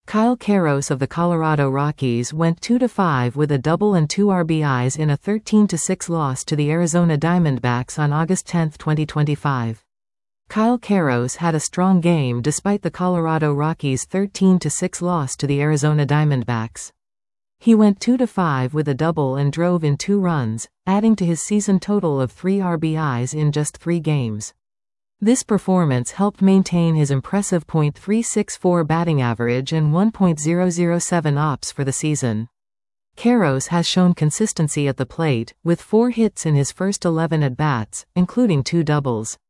Kyle Karros of the Colorado Rockies went 2-5 with a double and 2 RBIs in a 13-6 loss to the Arizona Diamondbacks on August 10, 2025. Kyle Karros had a strong game despite the Colorado Rockies' 13-6 loss to the Arizona Diamondbacks. He went 2-5 with a double and drove in 2 runs, adding to his season total of 3 RBIs in just 3 games. This performance helped maintain his impressive .364 batting average and 1.007 OPS for the season. Karros has shown consistency at the plate, with 4 hits in his first 11 at-bats, including 2 doubles.